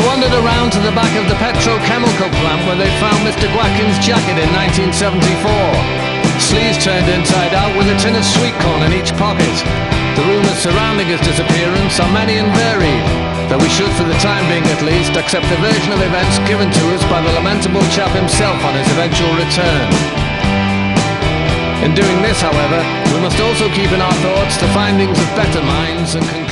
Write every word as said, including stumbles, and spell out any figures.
wandered around to the back of the petrochemical plant where they found Mister Gwakin's jacket in nineteen seventy-four. Sleeves turned inside out with a tin of sweet corn in each pocket. The rumours surrounding his disappearance are many and varied, though we should, for the time being at least, accept the version of events given to us by the lamentable chap himself on his eventual return. In doing this, however, we must also keep in our thoughts the findings of better minds and conclusions.